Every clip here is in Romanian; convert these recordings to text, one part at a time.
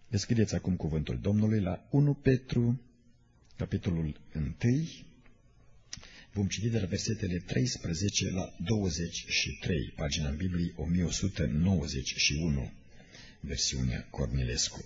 Deschideți acum cuvântul Domnului la 1 Petru, capitolul 1. Vom citi de la versetele 13 la 23, pagina în Bibliei 1191, versiunea Cornilescu.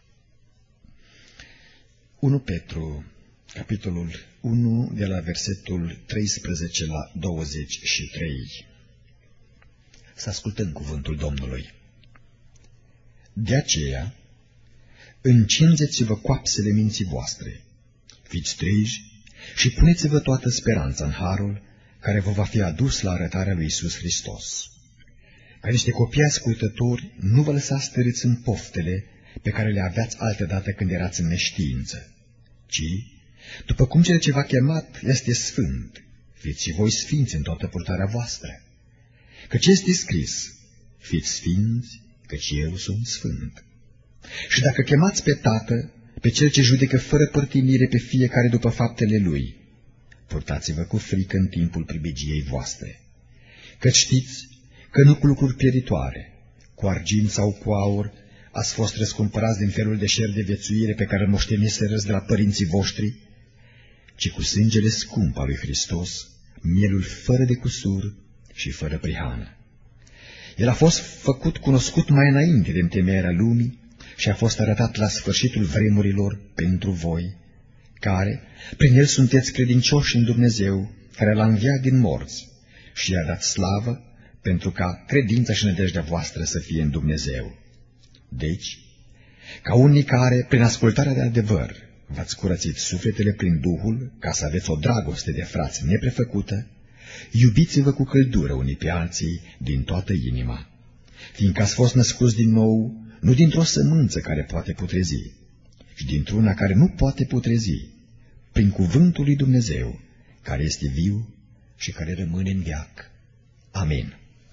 1 Petru, capitolul 1, de la versetul 13 la 23. Să ascultăm cuvântul Domnului. De aceea, încingeți-vă coapsele minții voastre, fiți treji și puneți-vă toată speranța în harul care vă va fi adus la arătarea lui Iisus Hristos. Ca niște copii ascultători, nu vă lăsați târâți în poftele pe care le aveați altădată când erați în neștiință, ci, după cum cel ce v-a chemat este sfânt, fiți și voi sfinți în toată purtarea voastră. Căci este scris, fiți sfinți, căci eu sunt sfânt. Și dacă chemați pe Tată, pe Cel ce judecă fără părtinire pe fiecare după faptele Lui, purtați-vă cu frică în timpul pribegiei voastre. Căci știți că nu cu lucruri pieritoare, cu argint sau cu aur, ați fost răscumpărați din felul de șer de viețuire pe care îl moșteniseră de la părinții voștri, ci cu sângele scump al lui Hristos, mielul fără de cusur și fără prihană. El a fost făcut cunoscut mai înainte de întemeierea lumii și a fost arătat la sfârșitul vremurilor pentru voi, care, prin el sunteți credincioși în Dumnezeu, care l-a înviat din morți și i-a dat slavă pentru ca credința și nădejdea voastră să fie în Dumnezeu. Deci, ca unii care, prin ascultarea de adevăr, v-ați curățit sufletele prin Duhul, ca să aveți o dragoste de frați neprefăcută, iubiți-vă cu căldură unii pe alții din toată inima, fiindcă ați fost născuți din nou, nu dintr-o sămânță care poate putrezi, ci dintr-una care nu poate putrezi, prin cuvântul lui Dumnezeu, care este viu și care rămâne în veac. Amin.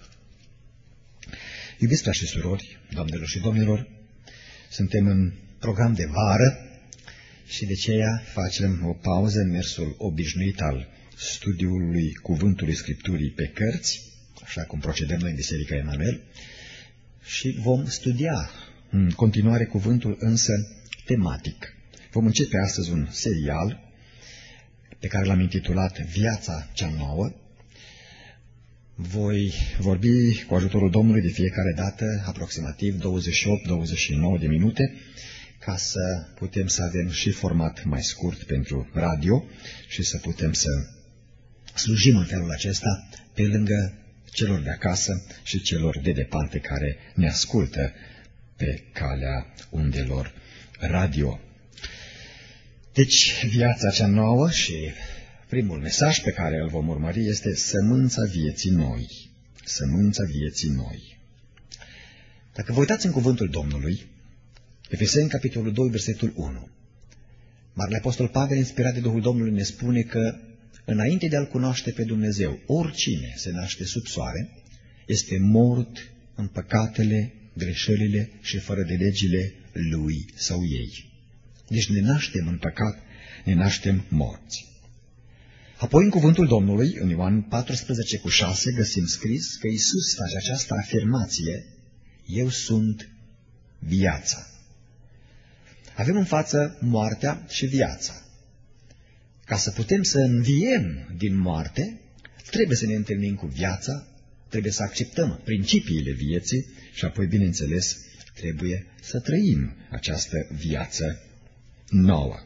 Iubiți frați și surori, doamnelor și domnilor, suntem în program de vară și de aceea facem o pauză în mersul obișnuit al studiului Cuvântului Scripturii pe cărți, așa cum procedăm noi în Biserica Emanuel, și vom studia în continuare cuvântul, însă tematic. Vom începe astăzi un serial pe care l-am intitulat Viața cea nouă. Voi vorbi cu ajutorul Domnului de fiecare dată aproximativ 28-29 de minute, ca să putem să avem și format mai scurt pentru radio și să putem să slujim în felul acesta pe lângă celor de acasă și celor de departe care ne ascultă pe calea undelor radio. Deci, viața cea nouă și primul mesaj pe care îl vom urmări este sămânța vieții noi. Sămânța vieții noi. Dacă vă uitați în cuvântul Domnului, Efeseni, capitolul 2, versetul 1, Marele Apostol Pavel, inspirat de Duhul Domnului, ne spune că înainte de a-L cunoaște pe Dumnezeu, oricine se naște sub soare este mort în păcatele, greșelile și fără de legile lui sau ei. Deci ne naștem în păcat, ne naștem morți. Apoi în cuvântul Domnului, în Ioan 14,6, găsim scris că Iisus face această afirmație: eu sunt viața. Avem în față moartea și viața. Ca să putem să înviem din moarte, trebuie să ne întâlnim cu viața, trebuie să acceptăm principiile vieții și apoi, bineînțeles, trebuie să trăim această viață nouă.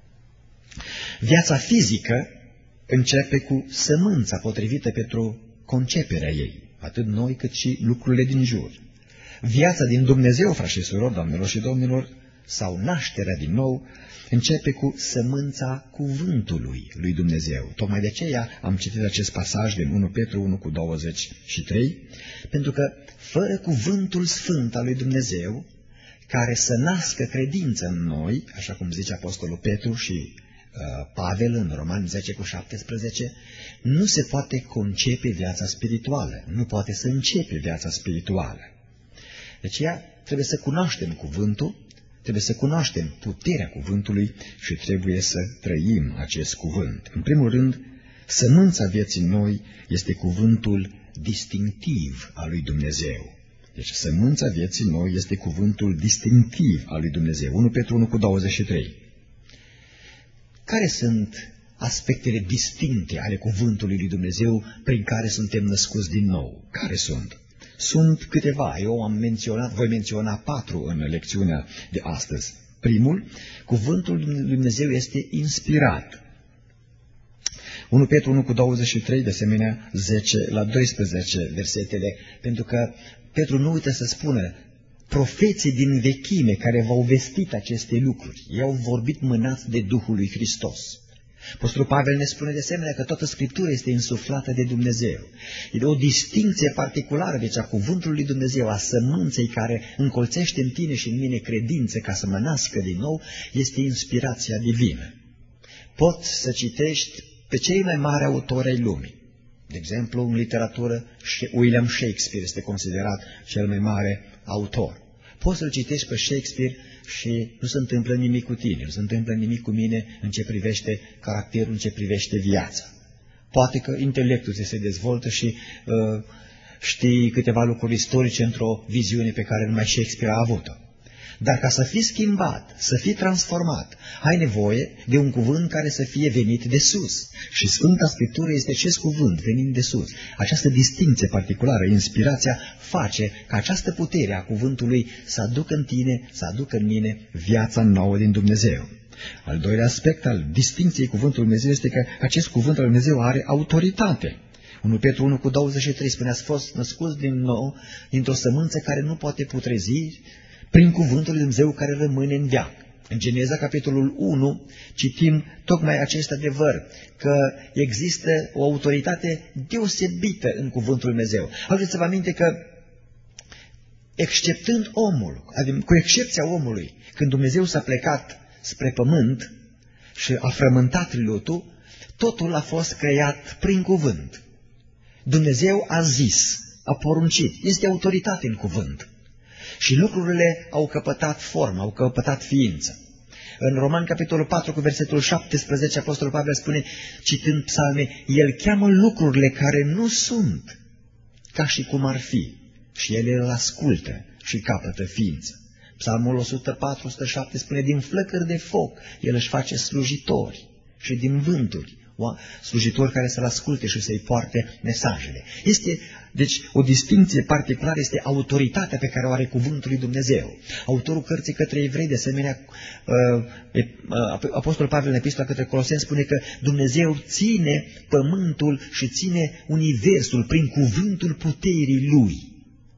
Viața fizică începe cu sămânța potrivită pentru conceperea ei, atât noi cât și lucrurile din jur. Viața din Dumnezeu, frați și surori, doamnelor și domnilor, sau nașterea din nou, începe cu sămânța cuvântului lui Dumnezeu. Tocmai de aceea am citit acest pasaj din 1 Petru 1,23, pentru că fără cuvântul sfânt al lui Dumnezeu, care să nască credință în noi, așa cum zice Apostolul Petru și Pavel în Romani 10,17, nu se poate concepe viața spirituală, nu poate să începe viața spirituală. De aceea trebuie să cunoaștem cuvântul, trebuie să cunoaștem puterea cuvântului și trebuie să trăim acest cuvânt. În primul rând, sămânța vieții noi este cuvântul distinctiv al lui Dumnezeu. Deci sămânța vieții noi este cuvântul distinctiv al lui Dumnezeu. 1 Petru 1:23. Care sunt aspectele distincte ale cuvântului lui Dumnezeu prin care suntem născuți din nou? Care sunt? Sunt câteva. Eu voi menționa 4 în lecțiunea de astăzi. Primul, cuvântul lui Dumnezeu este inspirat. 1 Petru 1:23, de asemenea 10-12 versetele, pentru că Petru nu uită să spună, profeții din vechime care v-au vestit aceste lucruri, ei au vorbit mânați de Duhul lui Hristos. Apostolul Pavel ne spune de asemenea că toată Scriptura este insuflată de Dumnezeu. E o distincție particulară, deci a cuvântului lui Dumnezeu, a sămânței care încolțește în tine și în mine credință ca să mă nască din nou, este inspirația divină. Poți să citești pe cei mai mari autori ai lumii. De exemplu, în literatură, William Shakespeare este considerat cel mai mare autor. Poți să-l citești pe Shakespeare și nu se întâmplă nimic cu tine, nu se întâmplă nimic cu mine în ce privește caracterul, în ce privește viața. Poate că intelectul ți se dezvoltă și știi câteva lucruri istorice într-o viziune pe care numai Shakespeare a avut-o. Dar ca să fii schimbat, să fii transformat, ai nevoie de un cuvânt care să fie venit de sus. Și Sfânta Scriptură este acest cuvânt venind de sus. Această distincție particulară, inspirația, face ca această putere a cuvântului să aducă în tine, să aducă în mine viața nouă din Dumnezeu. Al doilea aspect al distincției cuvântului Dumnezeu este că acest cuvânt al Dumnezeu are autoritate. 1 Petru 1:23 spune, ați fost născuți din nou dintr-o sămânță care nu poate putrezi, prin cuvântul lui Dumnezeu care rămâne în veac. În Geneza, capitolul 1, citim tocmai acest adevăr, că există o autoritate deosebită în cuvântul lui Dumnezeu. Aduceți-vă aminte că, exceptând omul, adică cu excepția omului, când Dumnezeu s-a plecat spre pământ și a frământat lutul, totul a fost creat prin cuvânt. Dumnezeu a zis, a poruncit, este autoritate în cuvânt. Și lucrurile au căpătat formă, au căpătat ființă. În Roman, capitolul 4, cu versetul 17, Apostolul Pavel spune, citând psalme, El cheamă lucrurile care nu sunt, ca și cum ar fi, și ele îl ascultă și capătă ființă. Psalmul 104-107 spune, din flăcări de foc El își face slujitori și din vânturi, slujitori care să-L asculte și să-i poarte mesajele. Deci, o distinție particulară este autoritatea pe care o are cuvântul lui Dumnezeu. Autorul cărții către evrei, de asemenea, Apostolul Pavel în epistola către Coloseni spune că Dumnezeu ține pământul și ține universul prin cuvântul puterii Lui.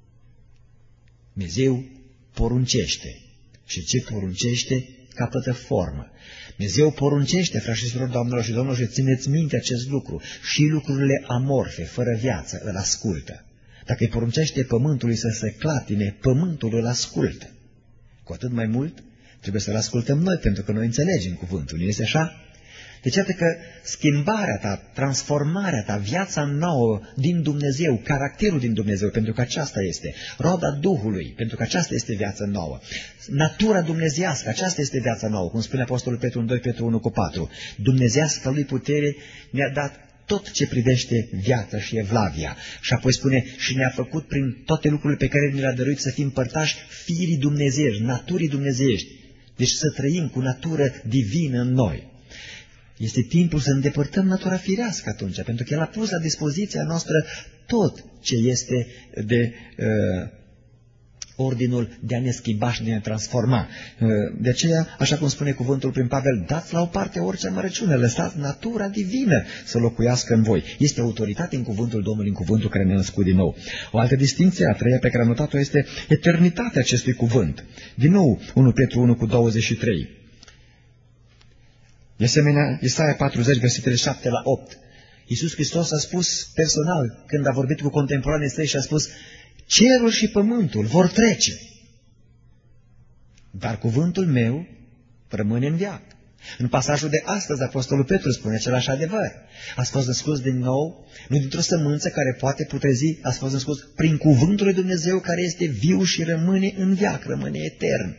Dumnezeu poruncește și ce poruncește capătă formă. Dumnezeu poruncește, frați și surori, doamnelor și domnilor, și țineți minte acest lucru. Și lucrurile amorfe, fără viață, îl ascultă. Dacă îi poruncește pământului să se clatine, pământul îl ascultă. Cu atât mai mult trebuie să-l ascultăm noi, pentru că noi înțelegem cuvântul. Nu este așa? Deci iată că schimbarea ta, transformarea ta, viața nouă din Dumnezeu, caracterul din Dumnezeu, pentru că aceasta este, roada Duhului, pentru că aceasta este viața nouă, natura dumnezeiască, aceasta este viața nouă, cum spune Apostolul Petru în 2 Petru 1:4, dumnezeiască lui putere ne-a dat tot ce privește viața și evlavia. Și apoi spune, și ne-a făcut prin toate lucrurile pe care ne le-a dăruit să fim părtași firii dumnezeiești, naturii dumnezeiești, deci să trăim cu natură divină în noi. Este timpul să îndepărtăm natura firească atunci, pentru că El a pus la dispoziția noastră tot ce este de ordinul de a ne schimba și de a ne transforma. De aceea, așa cum spune cuvântul prin Pavel, dați la o parte orice amărăciune, lăsați natura divină să locuiască în voi. Este autoritate în cuvântul Domnului, în cuvântul care ne-a născut din nou. O altă distinție, a treia pe care am notat-o, este eternitatea acestui cuvânt. Din nou, 1 Petru 1:23. De asemenea, Isaia 40, versetele 7-8. Iisus Hristos a spus personal, când a vorbit cu contemporanii săi și a spus, cerul și pământul vor trece, dar cuvântul meu rămâne în veac. În pasajul de astăzi, Apostolul Petru spune același adevăr. Ați fost născuți din nou, nu dintr-o sămânță care poate putrezi, ați fost născuți prin cuvântul lui Dumnezeu care este viu și rămâne în veac, rămâne etern.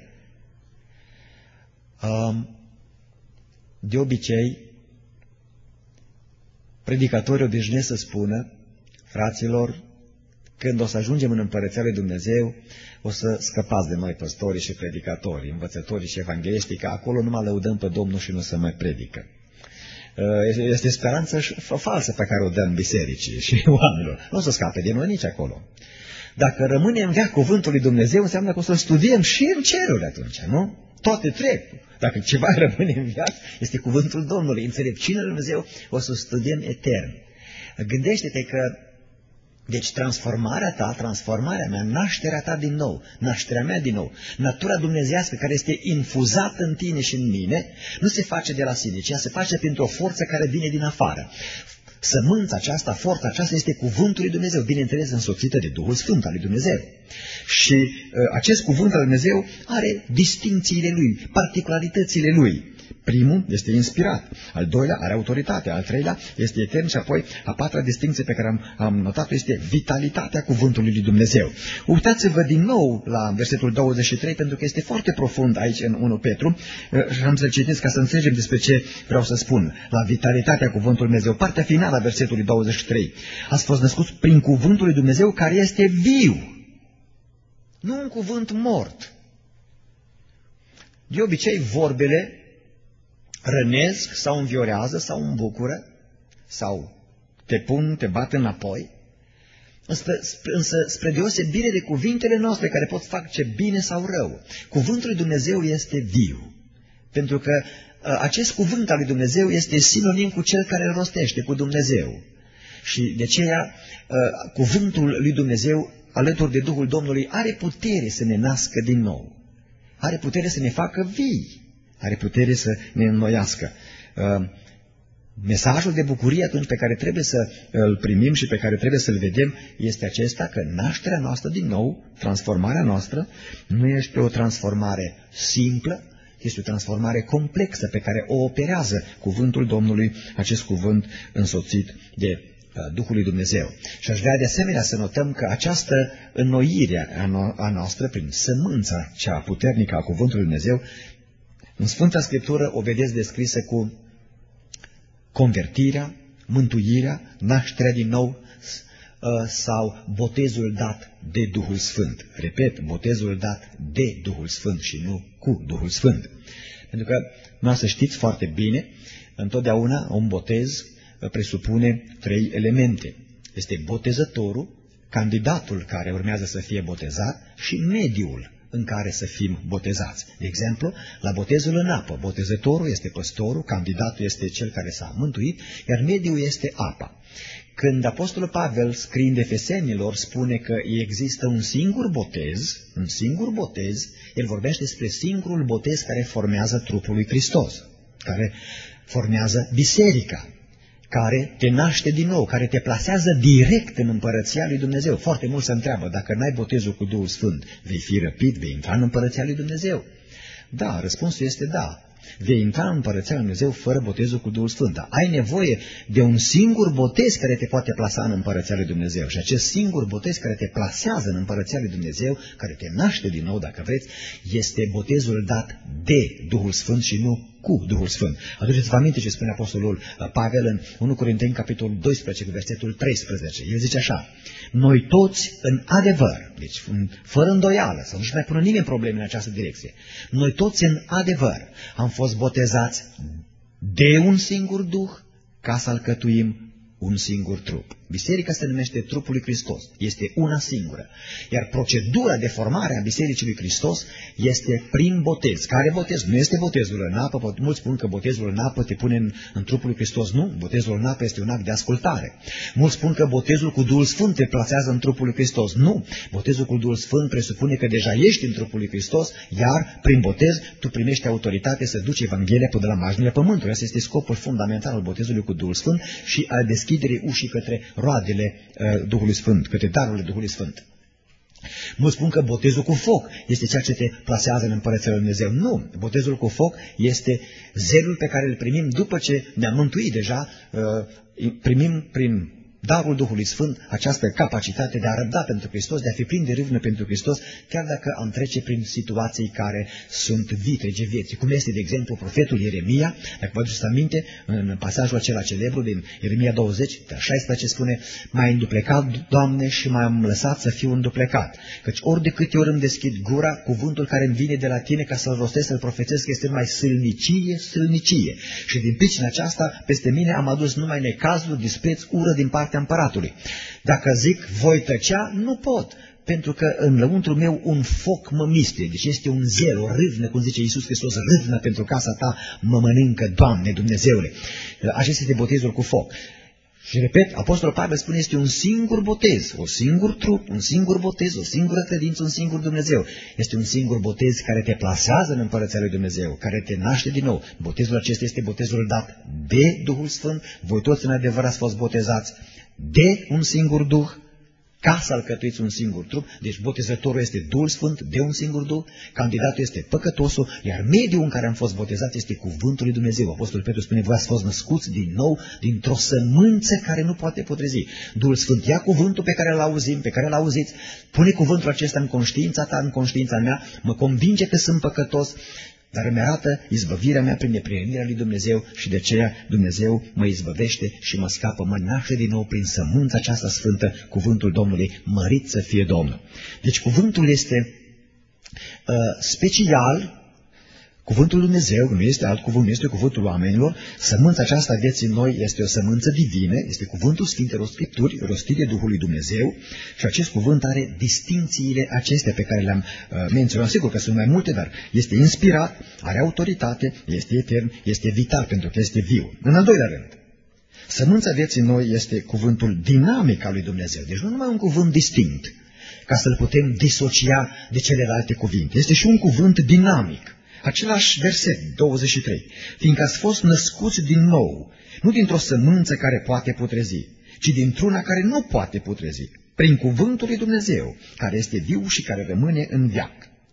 De obicei, predicatorii obișnuiesc să spună, fraților, Când o să ajungem în Împărăția lui Dumnezeu, o să scăpați de noi păstorii și predicatorii, învățătorii și evangeliștii, că acolo numai lăudăm pe Domnul și nu se mai predică. Este speranță falsă pe care o dăm bisericii și oamenilor. Nu o să scape de noi nici acolo. Dacă rămâne în veac cuvântul lui Dumnezeu, înseamnă că o să studiem și în ceruri atunci, nu? Toate trec. Dacă ceva rămâne în viață, este cuvântul Domnului. Înțelepciunea lui Dumnezeu o să studiem etern. Gândește-te că, deci transformarea ta, transformarea mea, nașterea ta din nou, nașterea mea din nou, natura dumnezeiască care este infuzată în tine și în mine, nu se face de la sine, ci se face printr-o forță care vine din afară. Sămânța aceasta, forța aceasta este cuvântul lui Dumnezeu, bineînțeles însoțită de Duhul Sfânt al lui Dumnezeu. Și acest cuvânt al lui Dumnezeu are distincțiile lui, particularitățile lui. Primul este inspirat, al doilea are autoritate, al treilea este etern și apoi a patra distincție pe care am notat-o este vitalitatea cuvântului lui Dumnezeu. Uitați-vă din nou la versetul 23 pentru că este foarte profund aici în 1 Petru și am să-l citesc ca să înțelegem despre ce vreau să spun. La vitalitatea cuvântului Dumnezeu, partea finală a versetului 23. Ați fost născuți prin cuvântul lui Dumnezeu care este viu, nu un cuvânt mort. De obicei vorbele rănesc sau înviorează sau îmbucură sau te bat înapoi, însă spre deosebire de cuvintele noastre care pot face bine sau rău, cuvântul lui Dumnezeu este viu, pentru că acest cuvânt al lui Dumnezeu este sinonim cu cel care îl rostește, cu Dumnezeu. Și de aceea cuvântul lui Dumnezeu alături de Duhul Domnului are putere să ne nască din nou, are putere să ne facă vii, are putere să ne înnoiască. Mesajul de bucurie atunci pe care trebuie să îl primim și pe care trebuie să-l vedem este acesta, că nașterea noastră din nou, transformarea noastră, nu este o transformare simplă, este o transformare complexă pe care o operează cuvântul Domnului, acest cuvânt însoțit de Duhul lui Dumnezeu. Și aș vrea de asemenea să notăm că această înnoire a noastră, prin sămânța cea puternică a cuvântului Dumnezeu, în Sfânta Scriptură o vedeți descrisă cu convertirea, mântuirea, nașterea din nou sau botezul dat de Duhul Sfânt. Repet, botezul dat de Duhul Sfânt și nu cu Duhul Sfânt. Pentru că, nu să știți foarte bine, întotdeauna un botez presupune 3 elemente. Este botezătorul, candidatul care urmează să fie botezat și mediul în care să fim botezați. De exemplu, la botezul în apă, botezătorul este păstorul, candidatul este cel care s-a mântuit, iar mediul este apa. Când Apostolul Pavel scriind Efesenilor spune că există un singur botez, el vorbește despre singurul botez care formează trupul lui Hristos, care formează biserica, care te naște din nou, care te plasează direct în Împărăția lui Dumnezeu. Foarte mult se întreabă, dacă n-ai botezul cu Duhul Sfânt, vei fi răpit, vei intra în Împărăția lui Dumnezeu? Da, răspunsul este da. Vei intra în Împărăția lui Dumnezeu fără botezul cu Duhul Sfânt. Dar ai nevoie de un singur botez care te poate plasa în Împărăția lui Dumnezeu. Și acest singur botez care te plasează în Împărăția lui Dumnezeu, care te naște din nou, dacă vreți, este botezul dat de Duhul Sfânt și nu cu Duhul Sfânt. Aduceți-vă aminte ce spune Apostolul Pavel în 1 Corinteni, capitolul 12, cu versetul 13. El zice așa: noi toți în adevăr, deci fără îndoială, să nu-și mai pună nimeni probleme în această direcție, noi toți în adevăr am fost botezați de un singur Duh ca să alcătuim un singur trup. Biserica se numește trupul lui Hristos. Este una singură. Iar procedura de formare a Bisericii lui Hristos este prin botez. Care botez? Nu este botezul în apă. Mulți spun că botezul în apă te pune în trupul lui Hristos. Nu. Botezul în apă este un act de ascultare. Mulți spun că botezul cu Duhul Sfânt te plasează în trupul lui Hristos. Nu. Botezul cu Duhul Sfânt presupune că deja ești în trupul lui Hristos, iar prin botez tu primești autoritate să duci Evanghelia până la marginile pământului. Asta este scopul fundamental al botezului cu Duhul Sfânt și al deschiderii ușii către roadele Duhului Sfânt, către darurile Duhului Sfânt. Mulți spun că botezul cu foc este ceea ce te plasează în Împărăția lui Dumnezeu. Nu, botezul cu foc este zelul pe care îl primim după ce ne-am mântuit deja, primim prin darul Duhului Sfânt, această capacitate de a răbda pentru Hristos, de a fi plin de râvnă pentru Hristos, chiar dacă am trece prin situații care sunt vitrege vieții. Cum este, de exemplu, profetul Ieremia, dacă vă aduceți aminte, în pasajul acela celebru din Ieremia 20, 16 spune: m-ai înduplecat, Doamne, și m-am lăsat să fiu înduplecat, căci ori de câte ori îmi deschid gura, cuvântul care îmi vine de la tine ca să-l rostesc, să-l profețesc, este numai sâlnicie. Și din pricina aceasta, peste mine am adus numai necazuri, dispreț, ură din partea împăratului. Dacă zic, voi tăcea, nu pot, pentru că în lăuntru meu un foc mă mistuie. Deci este un zel, o râvnă, cum zice Iisus Hristos, râvnă pentru casa ta mă mănâncă, Doamne, Dumnezeule. Acesta este botezul cu foc. Și repet, Apostolul Pavel spune, este un singur botez, un singur trup, un singur botez, o singură credință, un singur Dumnezeu. Este un singur botez care te plasează în Împărăția lui Dumnezeu, care te naște din nou. Botezul acesta este botezul dat de Duhul Sfânt. Voi toți în adevăr ați fost botezați de un singur Duh, ca să alcătuiți un singur trup. Deci botezătorul este Duhul Sfânt, de un singur Duh, candidatul este păcătosul, iar mediul în care am fost botezați este cuvântul lui Dumnezeu. Apostolul Petru spune, voi ați fost născuți din nou dintr-o sămânță care nu poate putrezi. Duhul Sfânt ia cuvântul pe care îl auzim, pe care îl auziți, pune cuvântul acesta în conștiința ta, în conștiința mea, mă convinge că sunt păcătos, dar îmi arată izbăvirea mea prin neprienirea lui Dumnezeu și de aceea Dumnezeu mă izbăvește și mă scapă, mă naște din nou prin sămânța aceasta sfântă, cuvântul Domnului, mărit să fie Domnul. Deci cuvântul este special, cuvântul lui Dumnezeu, nu este alt cuvânt, nu este cuvântul oamenilor. Sămânța aceasta vieții noi este o sămânță divină, este cuvântul Sfintelor Scripturi, rostit de Duhul lui Dumnezeu, și acest cuvânt are distințiile acestea pe care le-am menționat. Sigur că sunt mai multe, dar este inspirat, are autoritate, este etern, este vital pentru că este viu. În al doilea rând, sămânța vieții noi este cuvântul dinamic al lui Dumnezeu, deci nu numai un cuvânt distinct, ca să-l putem disocia de celelalte cuvinte. Este și un cuvânt dinamic. Același verset, 23, fiindcă ați fost născuți din nou, nu dintr-o sămânță care poate putrezi, ci dintr-una care nu poate putrezi, prin cuvântul lui Dumnezeu, care este viu și care rămâne în veac.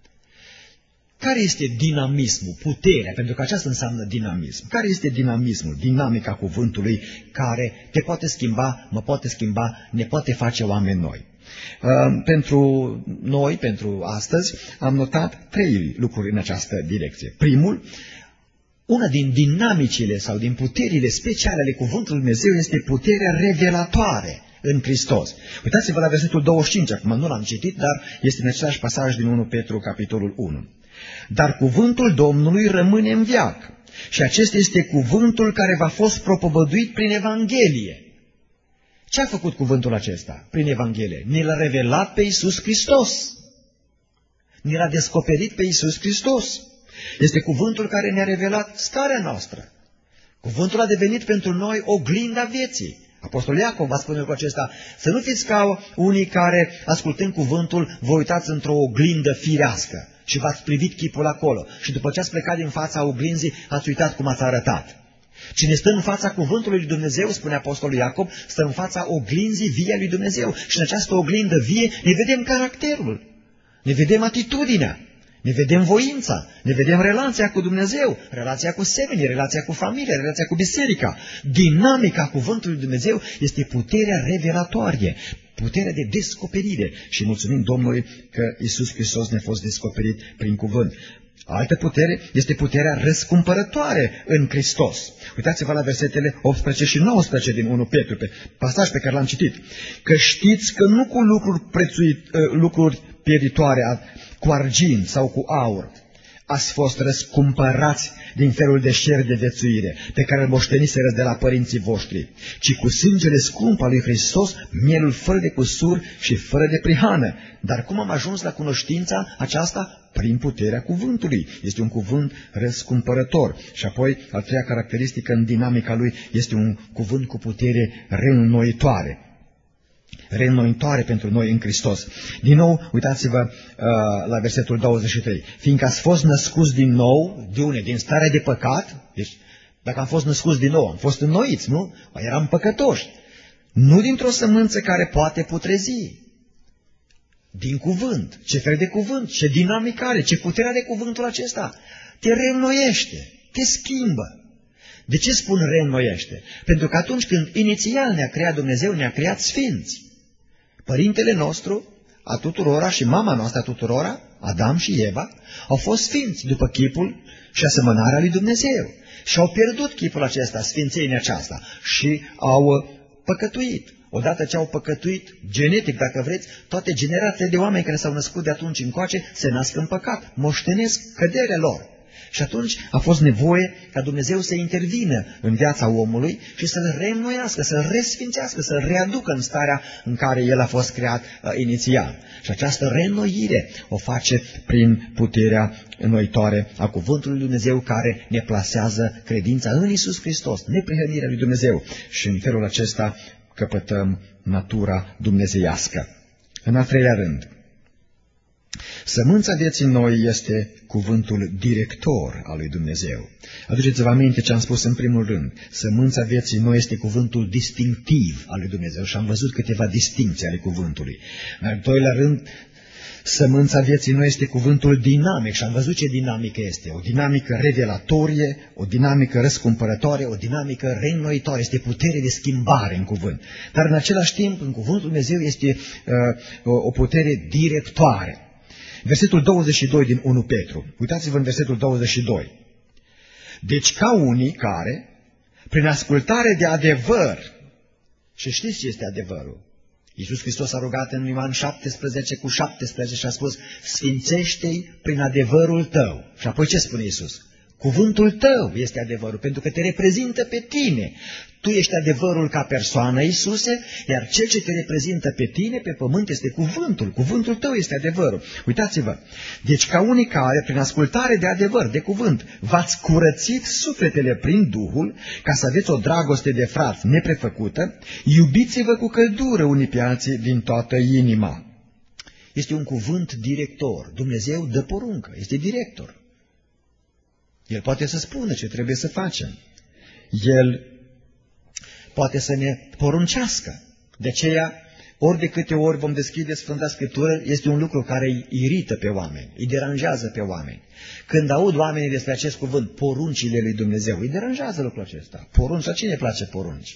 Care este dinamismul, puterea, pentru că aceasta înseamnă dinamism. Care este dinamismul, dinamica cuvântului care te poate schimba, mă poate schimba, ne poate face oameni noi? Pentru noi, pentru astăzi, am notat 3 lucruri în această direcție. Primul, una din dinamicile sau din puterile speciale ale cuvântului Dumnezeu este puterea revelatoare în Hristos. Uitați-vă la versetul 25, acum nu l-am citit, dar este în același pasaj din 1 Petru, capitolul 1. Dar cuvântul Domnului rămâne în veac și acesta este cuvântul care v-a fost propovăduit prin Evanghelie. Ce a făcut cuvântul acesta prin Evanghelie? Ne l-a revelat pe Iisus Hristos. Ne l-a descoperit pe Iisus Hristos. Este cuvântul care ne-a revelat starea noastră. Cuvântul a devenit pentru noi oglinda vieții. Apostolul Iacov va spune cu acesta, să nu fiți ca unii care, ascultând cuvântul, vă uitați într-o oglindă firească și v-ați privit chipul acolo și după ce ați plecat din fața oglinzii, ați uitat cum ați arătat. Cine stă în fața cuvântului lui Dumnezeu, spune Apostolul Iacov, stă în fața oglinzii vie a lui Dumnezeu. Și în această oglindă vie ne vedem caracterul, ne vedem atitudinea, ne vedem voința, ne vedem relația cu Dumnezeu, relația cu semenii, relația cu familia, relația cu biserica. Dinamica cuvântului lui Dumnezeu este puterea revelatorie, puterea de descoperire. Și mulțumim Domnului că Iisus Hristos ne-a fost descoperit prin cuvânt. Altă putere este puterea răscumpărătoare în Hristos. Uitați-vă la versetele 18 și 19 din 1 Petru, pe pasaj pe care l-am citit. Că știți că nu cu lucruri pieritoare, cu argint sau cu aur, ați fost răscumpărați din felul de șer de viețuire, pe care îl moșteniseră de la părinții voștri, ci cu sângele scump al lui Hristos, mielul fără de cusur și fără de prihană. Dar cum am ajuns la cunoștința aceasta? Prin puterea cuvântului. Este un cuvânt răscumpărător. Și apoi, a treia caracteristică în dinamica lui este un cuvânt cu putere reînnoitoare. Reînnoitoare pentru noi în Hristos. Din nou, uitați-vă la versetul 23. Fiindcă ați fost născuți din nou, de unde? Din starea de păcat. Deci, dacă am fost născuți din nou, am fost înnoiți, nu? Eram păcătoși. Nu dintr-o sămânță care poate putrezi. Din cuvânt. Ce fel de cuvânt? Ce dinamică are? Ce putere are cuvântul acesta? Te reînnoiește, te schimbă. De ce spun reînnoiește? Pentru că atunci când inițial ne-a creat Dumnezeu, ne-a creat sfinți. Părintele nostru, a tuturora și mama noastră a tuturora, Adam și Eva, au fost sfinți după chipul și asemănarea lui Dumnezeu. Și au pierdut chipul acesta, sfințenia aceasta, și au păcătuit. Odată ce au păcătuit, genetic, dacă vreți, toate generațiile de oameni care s-au născut de atunci încoace se nasc în păcat, moștenesc căderea lor. Și atunci a fost nevoie ca Dumnezeu să intervină în viața omului și să-l reînnoiască, să-l resfințească, să-l readucă în starea în care el a fost creat inițial. Și această reînnoire o face prin puterea înnoitoare a cuvântului lui Dumnezeu, care ne plasează credința în Iisus Hristos, neprihănirea lui Dumnezeu. Și în felul acesta căpătăm natura dumnezeiască. În al treilea rând, sămânța vieții noi este cuvântul director al lui Dumnezeu. Aduceți-vă aminte ce am spus în primul rând. Sămânța vieții noi este cuvântul distinctiv al lui Dumnezeu și am văzut câteva distincții ale cuvântului. În al doilea rând, sămânța vieții noi este cuvântul dinamic și am văzut ce dinamică este. O dinamică revelatorie, o dinamică răscumpărătoare, o dinamică reînnoitoare. Este putere de schimbare în cuvânt. Dar în același timp, în cuvântul Dumnezeu este o putere directoare. Versetul 22 din 1 Petru. Uitați-vă în versetul 22. Deci ca unii care, prin ascultare de adevăr, și știți ce este adevărul? Iisus Hristos a rugat în Ioan 17:17 și a spus, sfințește-i prin adevărul tău. Și apoi ce spune Iisus? Cuvântul tău este adevărul, pentru că te reprezintă pe tine. Tu ești adevărul ca persoană, Iisuse, iar cel ce te reprezintă pe tine, pe pământ, este cuvântul. Cuvântul tău este adevărul. Uitați-vă, deci ca unii care, prin ascultare de adevăr, de cuvânt, v-ați curățit sufletele prin Duhul, ca să aveți o dragoste de frați neprefăcută, iubiți-vă cu căldură unii pe alții din toată inima. Este un cuvânt director. Dumnezeu dă poruncă, este director. El poate să spună ce trebuie să facem. El poate să ne poruncească. De aceea, ori de câte ori vom deschide Sfânta Scriptură, este un lucru care îi irită pe oameni, îi deranjează pe oameni. Când aud oamenii despre acest cuvânt, poruncile lui Dumnezeu, îi deranjează lucrul acesta. Porunci, la cine place porunci?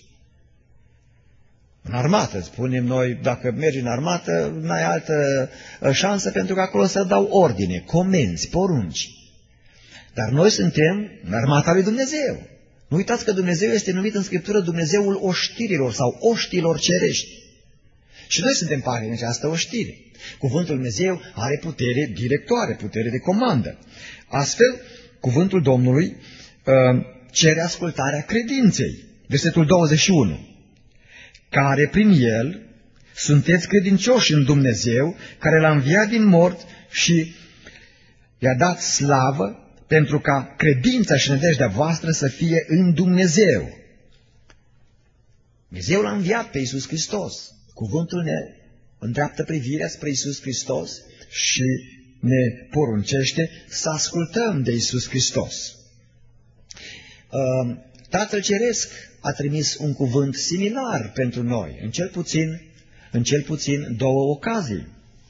În armată, spunem noi, dacă mergi în armată, n-ai altă șansă, pentru că acolo să dau ordine, comenzi, porunci. Dar noi suntem în armata lui Dumnezeu. Nu uitați că Dumnezeu este numit în Scriptură Dumnezeul oștirilor sau oștilor cerești. Și noi suntem parte în această oștire. Cuvântul Dumnezeu are putere directoare, putere de comandă. Astfel, cuvântul Domnului cere ascultarea credinței. Versetul 21. Care prin el sunteți credincioși în Dumnezeu, care l-a înviat din morți și i-a dat slavă, pentru ca credința și nădejdea voastră să fie în Dumnezeu. Dumnezeu l-a înviat pe Iisus Hristos. Cuvântul ne îndreaptă privirea spre Iisus Hristos și ne poruncește să ascultăm de Iisus Hristos. Tatăl Ceresc a trimis un cuvânt similar pentru noi, în cel puțin două ocazii.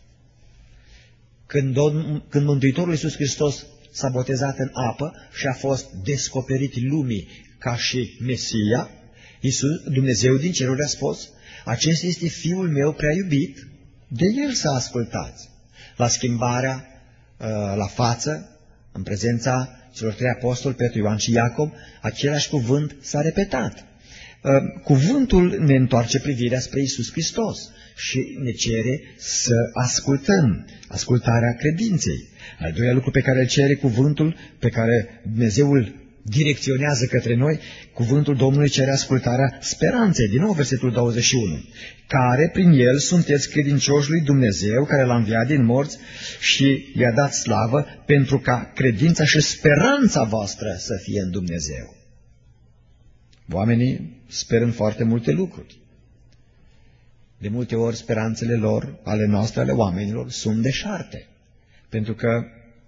Când Mântuitorul Iisus Hristos s-a botezat în apă și a fost descoperit lumii ca și Mesia, Dumnezeu din ceruri a spus, acesta este Fiul meu prea iubit, de el să ascultați. La schimbarea la față, în prezența celor trei apostoli, Petru, Ioan și Iacob, același cuvânt s-a repetat. Cuvântul ne întoarce privirea spre Iisus Hristos și ne cere să ascultăm, ascultarea credinței. Al doilea lucru pe care îl cere cuvântul, pe care Dumnezeu îl direcționează către noi, cuvântul Domnului cere ascultarea speranței. Din nou versetul 21. Care prin el sunteți credincioși lui Dumnezeu, care l-a înviat din morți și i-a dat slavă, pentru ca credința și speranța voastră să fie în Dumnezeu. Oamenii speră în foarte multe lucruri. De multe ori speranțele lor, ale noastre, ale oamenilor, sunt deșarte. Pentru că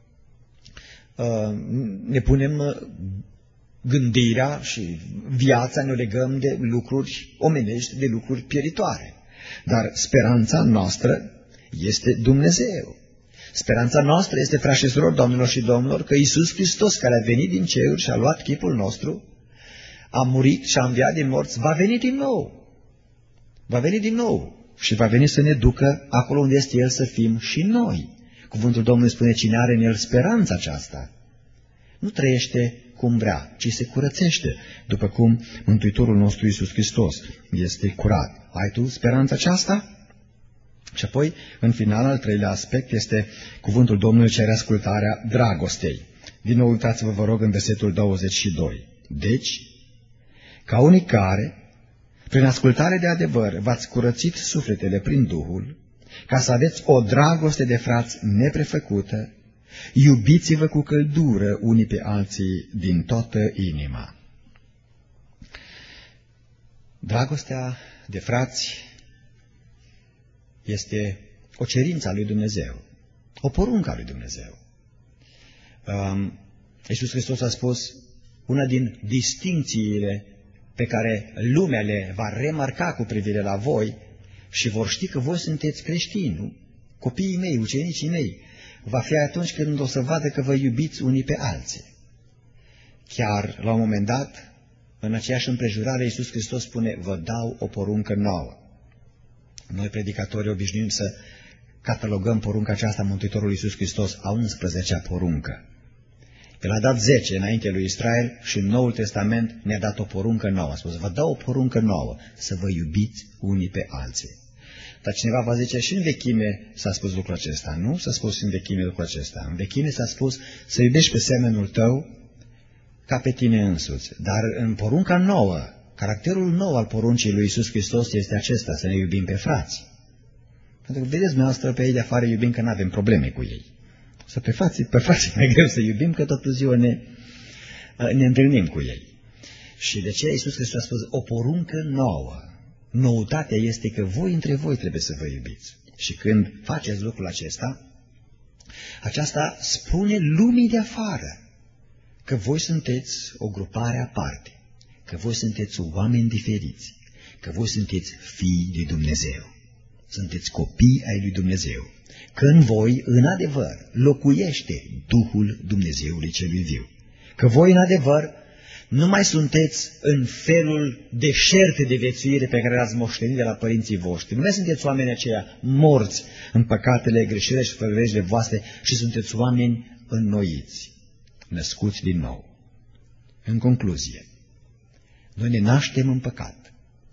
ne punem gândirea și viața, ne legăm de lucruri omenești, de lucruri pieritoare. Dar speranța noastră este Dumnezeu. Speranța noastră este, frați și surori, doamnelor și domnilor, că Iisus Hristos, care a venit din ceruri și a luat chipul nostru, a murit și a înviat din morți, va veni din nou. Va veni din nou și va veni să ne ducă acolo unde este El să fim și noi. Cuvântul Domnului spune, cine are în El speranța aceasta, nu trăiește cum vrea, ci se curățește, după cum Mântuitorul nostru Iisus Hristos este curat. Ai tu speranța aceasta? Și apoi, în final, al treilea aspect este cuvântul Domnului cere ascultarea dragostei. Din nou, uitați-vă, vă rog, în versetul 22. Deci, ca unii care, prin ascultare de adevăr, v-ați curățit sufletele prin Duhul, ca să aveți o dragoste de frați neprefăcută, iubiți-vă cu căldură unii pe alții din toată inima. Dragostea de frați este o cerință a lui Dumnezeu, o poruncă a lui Dumnezeu. Iisus Hristos a spus, una din distincțiile pe care lumea le va remarca cu privire la voi și vor ști că voi sunteți creștini, nu? Copiii mei, ucenicii mei, va fi atunci când o să vadă că vă iubiți unii pe alții. Chiar la un moment dat, în aceeași împrejurare, Iisus Hristos spune, vă dau o poruncă nouă. Noi, predicatorii, obișnuim să catalogăm porunca aceasta a Mântuitorului Iisus Hristos a 11-a poruncă. El a dat 10 înainte lui Israel și în Noul Testament ne-a dat o poruncă nouă. A spus, vă dau o poruncă nouă, să vă iubiți unii pe alții. Dar cineva va zice, și în vechime s-a spus lucrul acesta. Nu s-a spus în vechime lucrul acesta. În vechime s-a spus să iubești pe semenul tău ca pe tine însuți. Dar în porunca nouă, caracterul nou al poruncii lui Iisus Hristos este acesta, să ne iubim pe frați. Pentru că vedeți dumneavoastră pe ei de afară iubim că nu avem probleme cu ei. Să pe frații mai greu să iubim, că tot ziua ne întâlnim cu ei. Și de ce Iisus Hristos a spus o poruncă nouă? Noutatea este că voi între voi trebuie să vă iubiți. Și când faceți lucrul acesta, aceasta spune lumii de afară că voi sunteți o grupare aparte, că voi sunteți oameni diferiți, că voi sunteți fii lui Dumnezeu, sunteți copii ai lui Dumnezeu, că în voi, în adevăr, locuiește Duhul Dumnezeului celui viu, că voi, în adevăr, nu mai sunteți în felul deșert de viețuire pe care l-ați moștenit de la părinții voștri. Nu mai sunteți oameni aceia morți în păcatele, greșelile și fărăverile voastre, și sunteți oameni înnoiți, născuți din nou. În concluzie, noi ne naștem în păcat,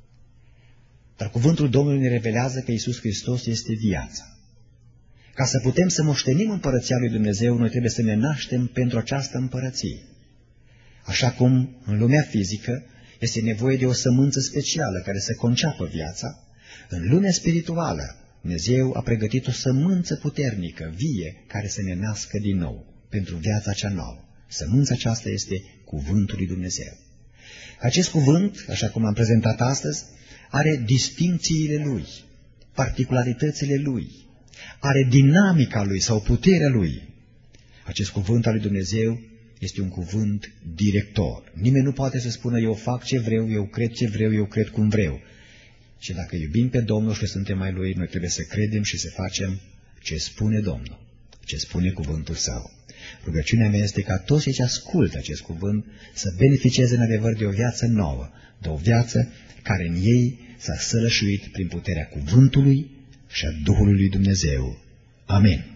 dar cuvântul Domnului ne revelează că Iisus Hristos este viața. Ca să putem să moștenim împărăția lui Dumnezeu, noi trebuie să ne naștem pentru această împărăție. Așa cum în lumea fizică este nevoie de o sămânță specială care să conceapă viața, în lumea spirituală Dumnezeu a pregătit o sămânță puternică, vie, care să ne nască din nou pentru viața cea nouă. Sămânța aceasta este cuvântul lui Dumnezeu. Acest cuvânt, așa cum am prezentat astăzi, are distincțiile lui, particularitățile lui, are dinamica lui sau puterea lui. Acest cuvânt al lui Dumnezeu este un cuvânt director. Nimeni nu poate să spună eu fac ce vreau, eu cred ce vreau, eu cred cum vreau. Și dacă iubim pe Domnul și suntem mai Lui, noi trebuie să credem și să facem ce spune Domnul, ce spune cuvântul Său. Rugăciunea mea este ca toți cei ce ascultă acest cuvânt să beneficieze în adevăr de o viață nouă, de o viață care în ei s-a sălășuit prin puterea cuvântului și a Duhului lui Dumnezeu. Amin.